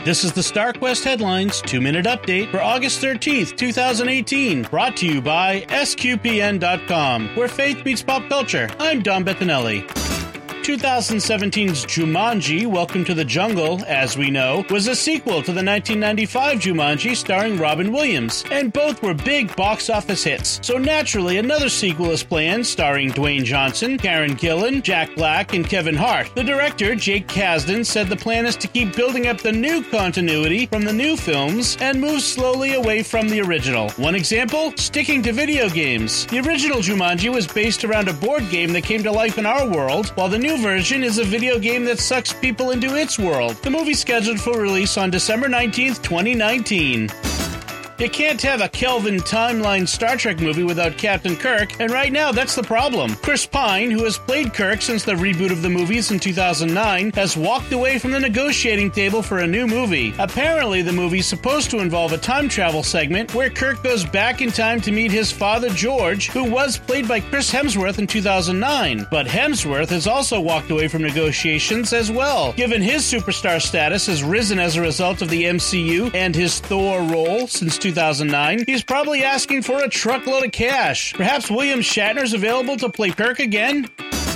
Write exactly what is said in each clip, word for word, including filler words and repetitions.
This is the StarQuest Headlines two-minute update for August thirteenth, twenty eighteen, brought to you by S Q P N dot com, where faith meets pop culture. I'm Dom Bettinelli. twenty seventeen's Jumanji, Welcome to the Jungle, as we know, was a sequel to the nineteen ninety-five Jumanji starring Robin Williams, and both were big box office hits. So naturally, another sequel is planned starring Dwayne Johnson, Karen Gillan, Jack Black, and Kevin Hart. The director, Jake Kasdan, said the plan is to keep building up the new continuity from the new films and move slowly away from the original. One example, sticking to video games. The original Jumanji was based around a board game that came to life in our world, while the new version is a video game that sucks people into its world. The movie's scheduled for release on December nineteenth, twenty nineteen. You can't have a Kelvin timeline Star Trek movie without Captain Kirk, and right now that's the problem. Chris Pine, who has played Kirk since the reboot of the movies in two thousand nine, has walked away from the negotiating table for a new movie. Apparently, the movie's supposed to involve a time travel segment where Kirk goes back in time to meet his father George, who was played by Chris Hemsworth in two thousand nine. But Hemsworth has also walked away from negotiations as well. Given his superstar status has risen as a result of the M C U and his Thor role since two thousand nine, he's probably asking for a truckload of cash. Perhaps William Shatner's available to play Kirk again?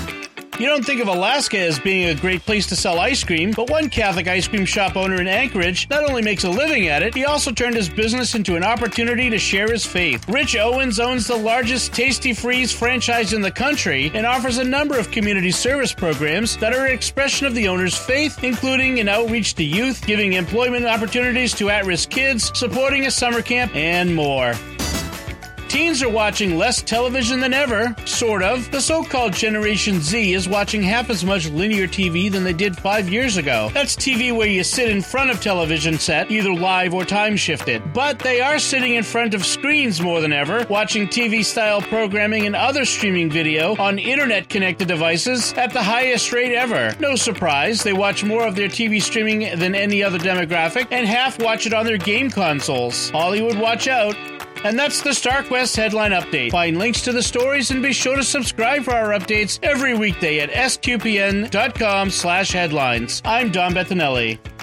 You don't think of Alaska as being a great place to sell ice cream, but one Catholic ice cream shop owner in Anchorage not only makes a living at it, he also turned his business into an opportunity to share his faith. Rich Owens owns the largest Tasty Freeze franchise in the country and offers a number of community service programs that are an expression of the owner's faith, including an outreach to youth, giving employment opportunities to at-risk kids, supporting a summer camp, and more. Teens are watching less television than ever, sort of. The so-called Generation Z is watching half as much linear T V than they did five years ago. That's T V where you sit in front of television set, either live or time-shifted. But they are sitting in front of screens more than ever, watching T V-style programming and other streaming video on internet-connected devices at the highest rate ever. No surprise, they watch more of their T V streaming than any other demographic, and half watch it on their game consoles. Hollywood, watch out. And that's the StarQuest Headline Update. Find links to the stories and be sure to subscribe for our updates every weekday at S Q P N dot com slash headlines. I'm Dom Bettinelli.